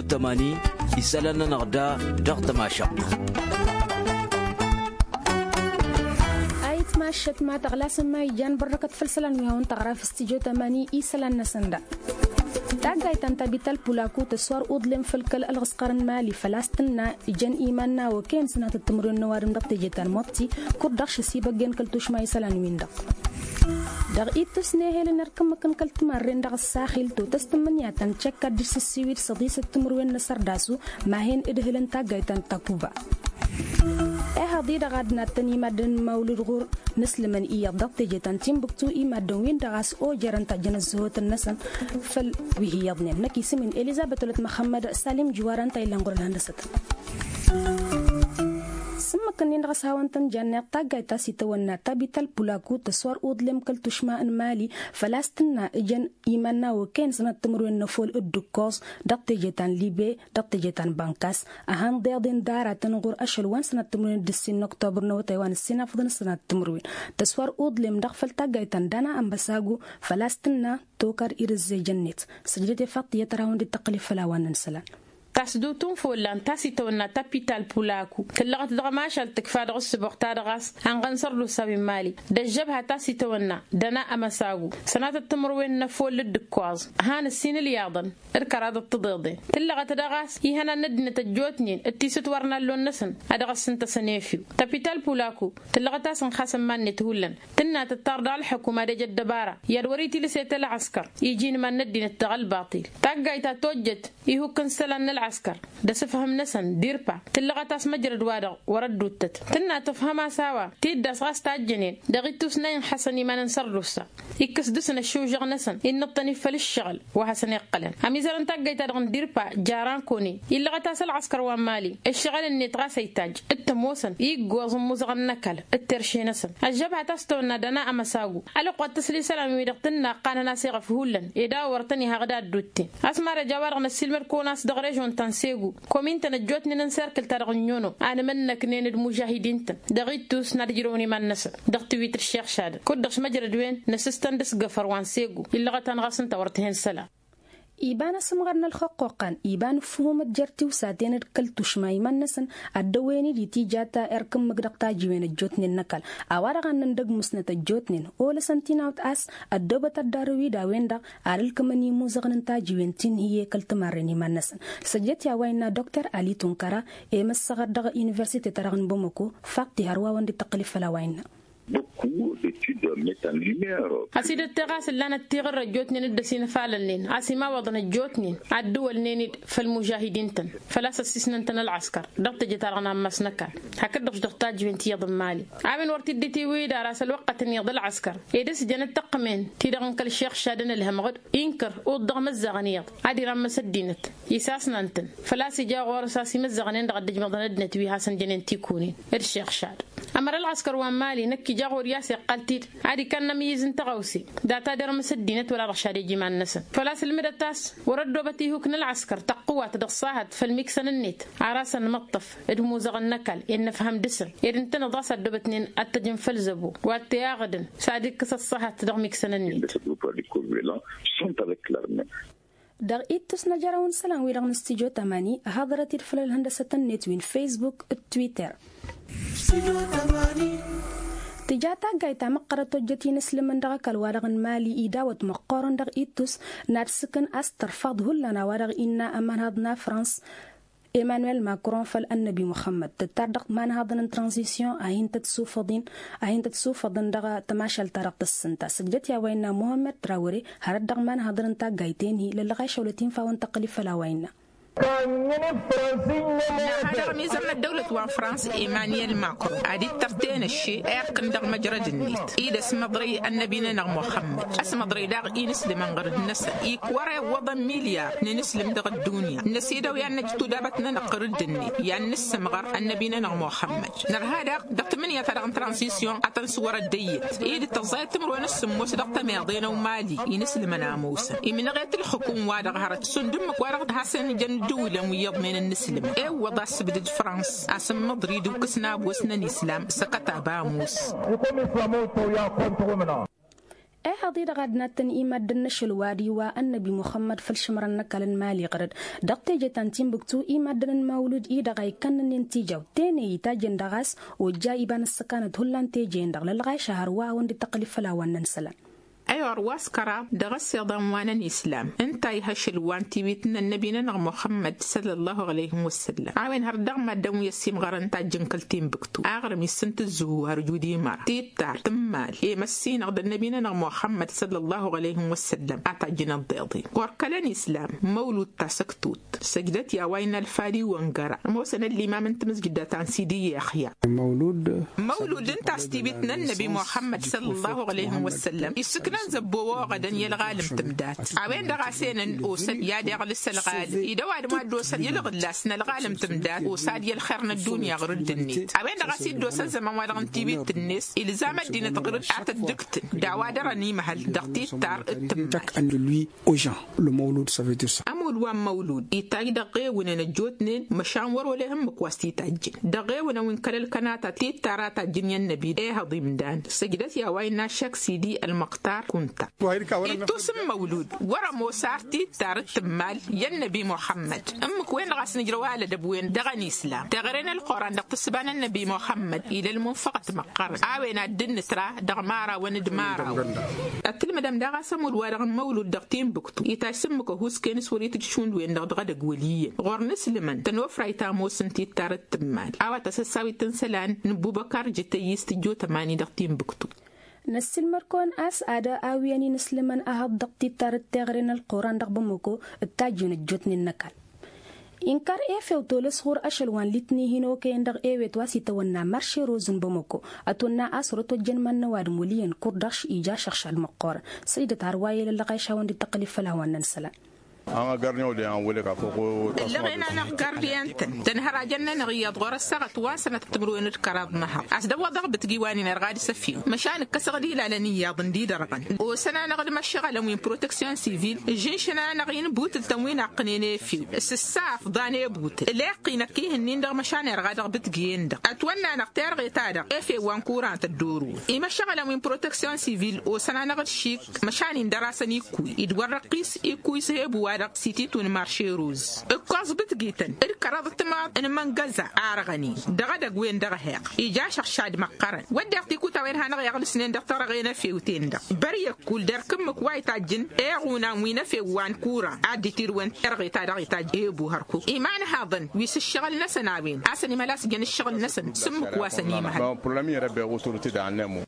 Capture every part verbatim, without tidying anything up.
تمانين يسألنا نغدا ضغط ماشق آيت ماشت ما تغلاس ما يجان بركة فلسلان ويهون تغراف استيجو تماني إيسلان نسندا تاقاي تنتبيتال بولاكو تسوار أودلم فلكل الغسقرن مالي فلاستنا إجان إيماننا وكين سنة التمرين نوارم دق تجيتان موتي كردخش سيبا جين كلتوش ما يسلان وين دق دغ إيتوس نهيل نركم مكان كلت مرين دغ الساخيل تو تستمنيا تنشكا ديس السوير صديس التمرين نصر داسو ما هين إدهلن تاقاي تنتقوبا إيه هذي دغادنا تني مدن مولود غور نسل من إيا دق تجيتان تيمبكتو إي مدن وين دغاس أو جران تجن زهوت النسن فل وهي يضنين نكي سمين إليزابيث ولد محمد سالم جواران تايلان غور الهندسة سما كنين غاس هاونتن جانيق تاقاي تاسي تونا تابيتال بولاكو تسوار أودلم كل تشماء مالي فلاستنا إجان إيماننا وكين سنة تمرين نفول الدكوز دق تجيتان ليبي دق تجيتان بانكاس أهان ضيادين دارا تنغور أشلوان سنة تمرين دسين أكتوبر نو تايوان السنة فضن سنة تمرين تسوار أودلم دق فلتاقاي تندانا أمبساقو فلاستنا توكر إرزي جنيت سجدتي فاقية تراون دي تقلي فلاوان ننسلان تاسدوتون فولان تاسي تونا تابيتال بولاكو تلغت دغماش التكفاد غس بوقتا غاس انغنصر له سبي مالي دجبها تاسي تونا دنا امساغو سنه التمروين نفول الدكواز هان السين الياضن اركراد التضيضي تلغت دغاس يهنا ندنه تجوتنين اتيست ورنا لون نسن ادغس انت سنيفيو تابيتال بولاكو تلغت سن خاسم ماني تهولن تنا تطرد الحكومه دج الدباره يدوريتي لسيت العسكر يجين ما ندنه تغل باطل تاقايتا توجت يهو كنسلن العسكر ده سفهم نسن ديربا تلغتاس مجرد وادغ وردو التت تنا تفهمها سوا تيدا صاص تاجنين دغيتو سنين حسني ما ننصر لسا يكس دسنا الشوجغ نسن إن الطني فللشغل وحسن يقلن هميزر انتاقيتا دغن ديربا جاران كوني يلغتاس العسكر ومالي الشغل اللي تغاس يتاج التموسن يقوز موزغ النكل الترشي نسن الجبهة تستونا دنا أمساقو ألقوا التسلي سلام ويدقتنا قانا ناسيغ فهولن إدا ورتني هغداد دوتي أسمع رجوارغ نسيلمر كوناس دغريجون تنسيغو كومين تنجوتني ننسركل ترغنيونو أنا منك نين المجاهدين تن دغيتوس نرجروني من نسر دغتويت الشيخ شاد كدغش مجرد وين نسستندس قفر وانسيغو إلا غتان غاسن تورتهن سلا إيبان سمغرنا الحقوقان إيبان فهم الجرتي وساتين الكل تشماي من نسن الدويني دي تيجاتا إركم مقدقتا جوين الجوتن النكال أوارغان نندق مسنة الجوتنين أول سنتين أوت أس الدوبة الداروي داوين دا أرلكمني موزغن تا جوين تين هي كالتماريني من نسن سجت يا وينا دكتور علي تنكرا إيمس صغر دغ يونيفرسيتي ترغن بومكو فاقتي هروا وندي تقليف فلاوين beaucoup d'études mettent en lumière. أسيد التغاس اللي أنا تغير جوتني ندسين فعلنين أسمع وضنا جوتني الدول نين في المجاهدين تن فلا سسسنا تن العسكر ضغط جتارنا مسنكا هكذا ضغط ضغطات جوينتي يضم مالي عامل ورتي دتي ويدا راس الوقت إن يضل العسكر يدس جنة تقمين تيدغن كل شيخ شادن الهمغد ينكر وضغ مزغنيط عادي رام مسدينت يساسنا انتن فلا سجا غور ساسي مزغنين دغ دج مضنا دنت وي حسن جنين تيكونين الشيخ شاد أمر العسكر ومالي نكي جاغور ياسي قلتيت عادي كان نميزن تغوسي داتا در مسدينت ولا رشادي جيمان النسن فلا سلمدتاس وردو بتيهو كن العسكر تقوى تدقصاهد فالميكسن النت عراسا مطف ادموزغ النكل إن فهم دسن إذن تنضاس الدوبتنين التجن فلزبو واتياغدن سادي كسصاهد تدغ ميكسن النت دغ إيتوس نجارون سلام ويرغ نستيجو تماني هضرت الفل الهندسة النت وين فيسبوك التويتر تجاتا جايتا مقرة جتي نسل من دغ كالوارغ مالي إيدا وتمقارن دغ إيتوس نارسكن أستر فضه لنا وارغ إنا أمان هادنا فرانس إيمانويل ماكرون فالنبي محمد تتردق مان هادن ترانزيسيون أهين تتسوفضين أهين تتسوفضن دغ تماشل ترق السنتا سجت يا وينا محمد تراوري هردق مان هادن تا جايتين هي للغاية شولتين فاون تقلي فلا وينا هذا ميزان الدولة وفرنسا إيمانويل ماكرون عادي ترتين الشيء أركن دغ مجرد النيت إذا اسم ضري النبي نغ محمد اسم ضري دغ ينسلم من غير الناس يكوري وضع مليار ننسلم دغ الدنيا النسيدة ويا نجتو دابتنا نقرد النيت يا نسم غير النبي نغ محمد نر هذا دغ ثمانية ترى ترانزيسيون أتن صور الديت إذا تزايد تمر ونسم وس دغ تماضينا ومالي ينسلم ناموس من غير الحكومة وادغ هرت سندم وارغ حسن جن دولة ويض من النسلم إيه وضع سبدج فرنسا أسم مدريد وكسنا بوسنا الإسلام سقط باموس إيه أضير غادنا تنئيمة دنش الوادي والنبي محمد فالشمرن كالن مالي غرد دقتي تنتين بكتو إيمة دن مولود إيدا غاي كان ننتيجو تاني يتاجن دغاس وجايبان السكانة هلان تيجين دغ للغاي شهر واون دي تقليف فلاوان ننسلن أيوة رواس كرا دغس ضموانا الإسلام انت يهشل وان تبيتنا النبي محمد صلى الله عليه وسلم عاوين هردغ ما دم يسيم غران تاجن كالتين بكتو آغرم يسنت الزهور جودي مار تيتار تمال إيه مسين غد النبي محمد صلى الله عليه وسلم أتاجن الضيضي وركلان إسلام مولود تاسكتوت سجدت يا وين الفادي وانقرا موسن الإمام انت مسجدات عن سيدي يا أخيا مولود مولود انت استبيتنا النبي محمد صلى الله عليه وسلم يسكن زبوا غدا يلغالم تمدات عوين دغاسين اوسن يا دغ لسه الغال يدواد ما دوسن يلغ لاسنا الغالم تمدات وساد يلخرنا الدنيا غرد النيت عوين دغاسين دوسن زمان والغن تيبيت الناس الزام الدين تغرد اتدكت دعوا درني محل دقتي تار تك ان لوي او جان لو مولود ça veut dire ça امول وان مولود يتاج دقي ونن جوتنين مشان ور ولا هم كواستي تاج دقي ونن كلل كناتا تي تارات جن النبي ايه هضمدان سجدت يا وين شك سيدي المقطار كنت إتوسم مولود ورا موسارتي تارت مال يا النبي محمد أمك وين غاس نجروها لدبوين دغني إسلام تغرين القرآن دقتسبان النبي محمد إلى المنفقة مقر عاوين الدن ترى دغمارة وندمارة التلمدام دغاسم الورق مولود دقتين بكتو يتاسمك هوس كنس وريت تشون وين دغدغ دقوليين غور نسلمن تنوفر يتامو سنتي تارت مال عوا تسساوي تنسلان نبو بكر جتي يستجو تماني دقتين بكتو نسل مركون أس أدا أوياني نسلمن أهد دقتي تارت تغرين القرآن دقبموكو التاجون الجوتن النكال إنكار إيه فوتول صغور أشلوان لتني هنو كين دغ إيه ويتواسي تونا مرشي روزن بموكو أتونا أسرطو جنمان نواد موليين كردش إيجا شخش المقار سيدة عرواي للغايشة وان دي تقليف فلاوان ننسلا أنا قرنيو دي أنا ولك أفوقو لغينا أنا قرني أنت تنهر جنة نغيض غور الساعة تواسنة تمرون الكراب نهر أسدوا ضغط بتجيواني نرغادي سفيو مشان كسر دي لالنية ضندي درقا وسنة نغد مشغلة وين بروتكسيون سيفيل جنشنا نغين بوت التموين عقنيني فيو الساف ضاني بوت لاقي نكيه النين مشان يرغاد بتجين دق أتونا نختار غيتادا إفي وانكوران تدورو إيه مشغلة وين بروتكسيون سيفيل وسنة نغد شيك مشان دراسني كوي يدور رقيس يكوي سيبوا سيتي تون مارشي روز القاز بتجيتن الكراد تما ان من غزا ارغني دغدغ وين دغهيق يجا شخشاد مقرن ودقتي كوتا وين هنا يغل سنين دكتور غينا في وتين دق بري كل دركم كواي تاجن ايغونا وين في وان كورا ادي تير وين ارغي تا دغي تاج ايبو هركو ايمان هاضن ويس الشغل نسنابين اسني ملاس جن الشغل نسن سمك واسني محل بروبليم ربي اوتوريتي دانمو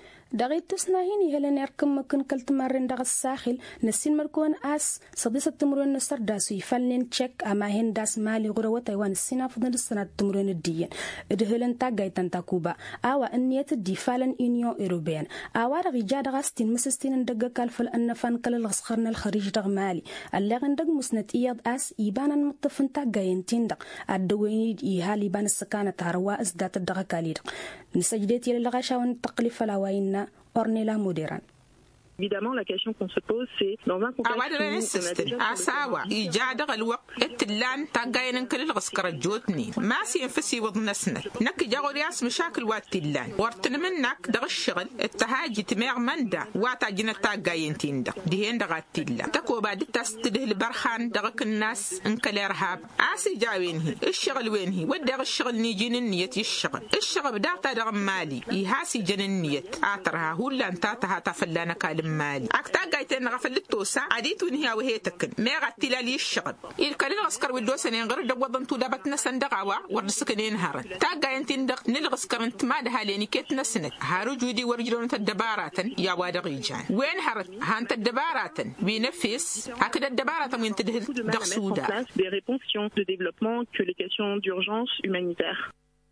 دغيت تسناهيني هلن يركم مكن كلت مرن دغ الساحل نسين مركون اس صديسة تمرون نصر داسو يفلن تشيك اما هين داس مالي غروة تايوان السنة فضل السنة تمرون الدين ادهلن تاقاي تنتاكوبا اوا انيات دي فالن انيو ايروبيان اوا رغي جا دغستين مسستين دغ كالفل انفان كال الغسخرن الخريج دغ مالي اللغن دغ مسنت اياد اس ايبانا مطفن تاقاين تندغ ادويني ايهالي بان السكانة هروا ازدات الدغ كاليد نسجدتي للغاشاون تقلف لاوين Ornella Moderan. Évidemment, la question qu'on se pose, c'est dans un contexte où on a déjà أساوى إيجاد الوقت التلان تاجين كل الغسكر الجوتني ما سينفسي وضنسنا نك جاورياس مشاكل والتلان ورتن منك دغ الشغل التهاجي تمير مندا واتاجين تاجين تيندا دهين دغ التلان تكو بعد تستده البرخان دغك الناس انكل إرهاب عاسي جاوينه الشغل وينه ودغ الشغل نيجين النية الشغل الشغل بدأت دغ مالي يهاسي جن النية آترها هو لان تاتها تفلانا كالم مالي أكتر جايتين غفل التوسع عديت ونهي وهي تكن ما غتلا لي الشغل الكل العسكر والدوسنين غير دبوضن تودبتنا صندقوا ورسكنين هرن تا جاينتين دق نلغسكر انت ما ده لاني كيتنا سنت هارو جودي ورجلون الدبارات يا واد ريجان وين هرت هانت الدبارات بينفس هكذا الدبارات من تدهل دق سودا des réponses de développement que les questions d'urgence humanitaire.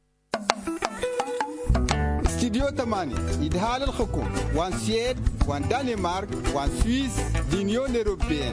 استديو تماني إدهال الحكومة وان سيد وان دنمارك وان سويس دينيون أوروبيين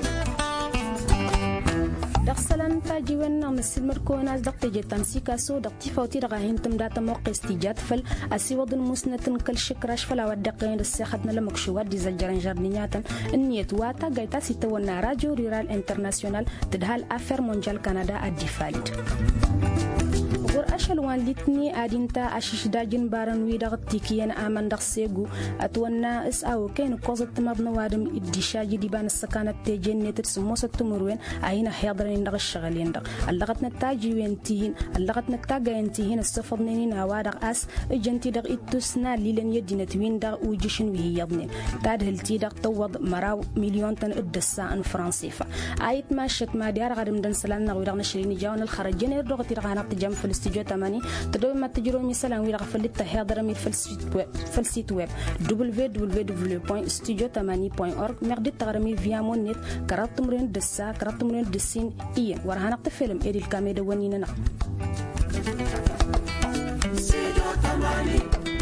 دخسلن تاجيونا مسل مركوناز دقتي جتان سيكاسو دقتي فوتي رغاهين تمدات موقع استيجاد فل أسيوض المسنة كل شكراش فلا ودقين السيخدنا لمكشوات دي زجرين جرنياتا النيت واتا غايتا سيتونا راجو ريرال انترناسيونال تدهال أفر مونجال كندا الدفاليد غور أشل وان لتني أدينتا أشيش داجن بارن ويدا تيكيان آمن دخسيغو أتوانا إس أو كين قوزت مبنى وادم إدشاجي ديبان السكانة تيجين نتر سموسة تمروين أين حيضرين دغ الشغالين دغ اللغت نتاجي وينتيهين اللغت نتاجا ينتيهين السفر نينين هوادغ أس إجنتي دغ إتوسنا ليلن يدينة وين دغ وجيشن وهي يضنين تاد هلتي دغ توض مراو مليون تن إدسا فرنسيفا آيت ماشت ما ديار غادم دن سلان ويرغ نشرين جاون الخرجين يردغ تيرغانا تجام في الاستديو تماني تدوي ما تجرو مثلا ويرغ فلت هادر مي في السيت ويب دبليو دبليو دبليو دوت studio tamani دوت org مردي تغرمي فيا مونيت كرات تمرين دسا كرات تمرين دسين إيه ورهانا فيلم إيدي الكاميرا ونينا